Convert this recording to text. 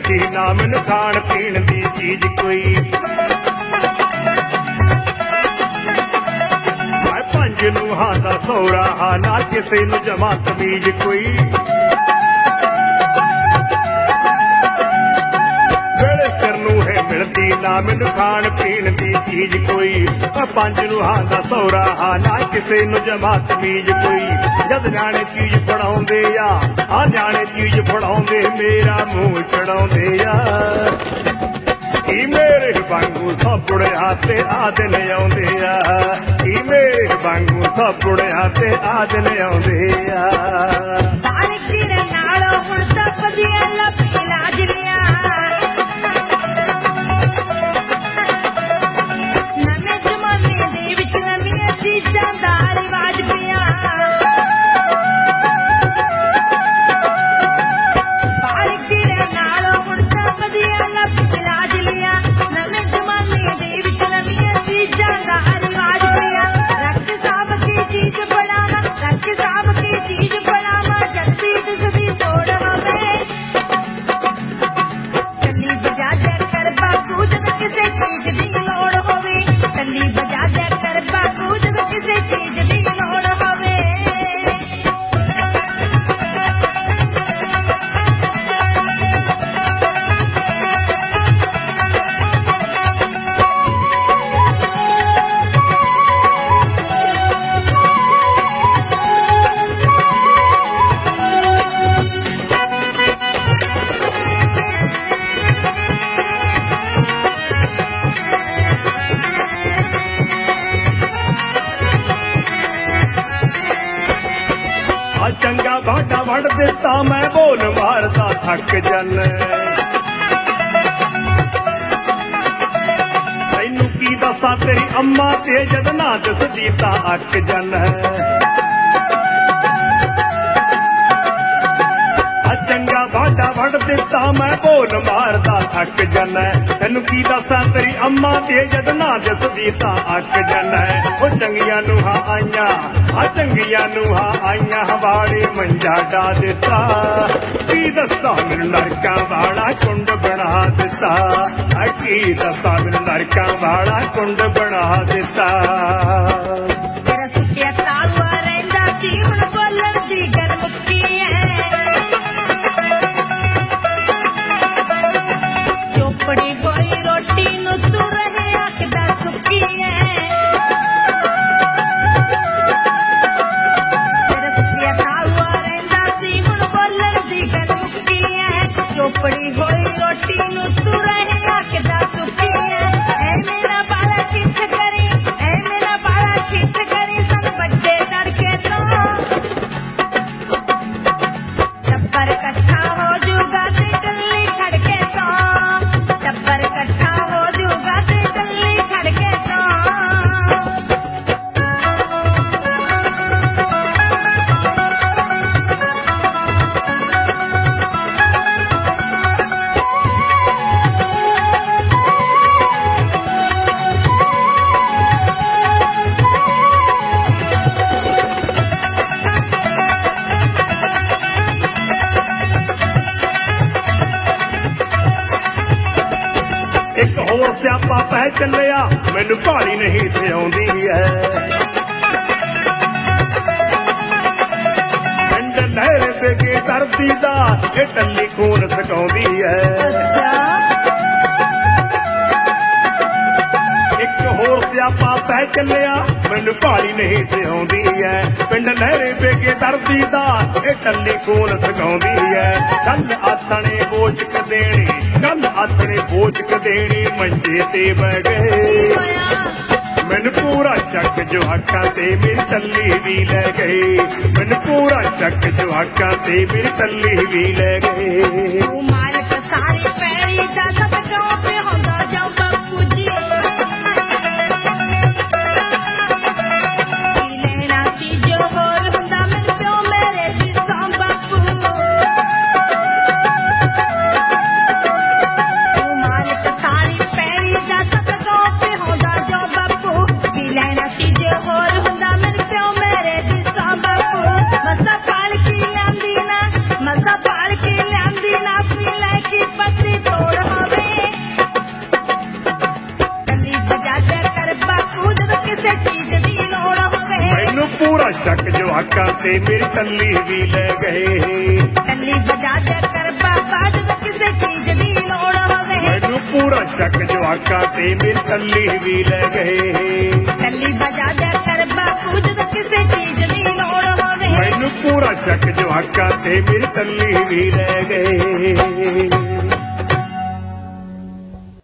मिलती ना मैनू खाण पीण दी चीज कोई। मैं पंज नूहां दा सौरा हा ना किसे नू जमा तमीज कोई। वेले सिर नू है मिलती ना मैनू खाण पीण दी चीज कोई। मैं पंज नूहां दा सौरा हा ना किसे नू जमा तमीज कोई। जद जाने चीज फड़ाउंदे आ जाने चीज फड़ाउंदे मेरा मूंह चढ़ाउंदे आ। की मेरे वांगू साबुड़िया ते आ दिन आउंदे आ। की मेरे वांगू साबुड़िया ते आ दिन आउंदे आ। चंगा भाटा वड़ दिता मैं बोल मारता थक जन। तैनू की दसा तेरी अम्मा ते जद ना दसदी तां अक जन। चंगा भाटा वड़ दिता मैं बोल मारता थक जन। तैनू की दसा तेरी अम्मा ते जद ना दसदी तां अक जन। ओ चंगियां नूहां आईयां चंगियां नूहां आईयां हवाड़े मंजा डा दिता। की दसा मैनू नरकां वाला कुंड बना दिता। की दसा मैनू नरकां वाला कुंड बना दिता। एक होर स्यापा पै चलिया मैनू भाली नहीं थे आउंदी है। पिंड लहर बेगे धरती दा ये टल्ली खून सकाउंदी है। एक होर स्यापा पै चलिया मैनू भाली नहीं थे आउंदी है। पिंड लहर बेगे धरती दा ये टल्ली खून सकाउंदी है। गल आथणे बोझक देनी गल आथणे बोझक देनी मंजे ते बह गए। मैनू पूरा चक जवाकां ते मेरी तल्ली भी लै गए। मैनू पूरा चक जवाकां ते मेरी तल्ली भी लै गए। मालक सारे पैरी दा सब गांव पे होंदा जाओ बापू जी। लेना सी जो होर हुंदा मेरे प्यो मेरे भी सां बापू। मालक सारे पैरी दा सब गांव पे होंदा जाओ बापू। लेना सी जो होर हुंदा मेरे प्यो मेरे भी सां बापू। मसा पाल की ल्यांदी ना मसा पाल की ल्यांदी ना पी लै की पत्ती ਪੂਰਾ ਸ਼ੱਕ ਜਵਾਕਾਂ ਤੇ ਮੇਰੀ ਟੱਲੀ ਵੀ ਲੈ ਗਏ। ਟੱਲੀ ਵਜਾ ਦਿਆ ਕਰ ਬਾਬਾ ਜਦੋਂ ਕਿਸੇ ਚੀਜ਼ ਦੀ ਲੋੜ ਹੋਵੇ। ਮੈਨੂੰ ਪੂਰਾ ਸ਼ੱਕ ਜਵਾਕਾਂ ਤੇ ਮੇਰੀ ਟੱਲੀ ਵੀ ਲੈ ਗਏ। ਟੱਲੀ ਵਜਾ ਦਿਆ ਕਰ ਬਾਪੂ ਜਦੋਂ ਕਿਸੇ ਚੀਜ਼ ਦੀ ਲੋੜ ਹੋਵੇ। ਮੈਨੂੰ ਪੂਰਾ ਸ਼ੱਕ ਜਵਾਕਾਂ ਤੇ ਮੇਰੀ ਟੱਲੀ ਵੀ ਲੈ ਗਏ।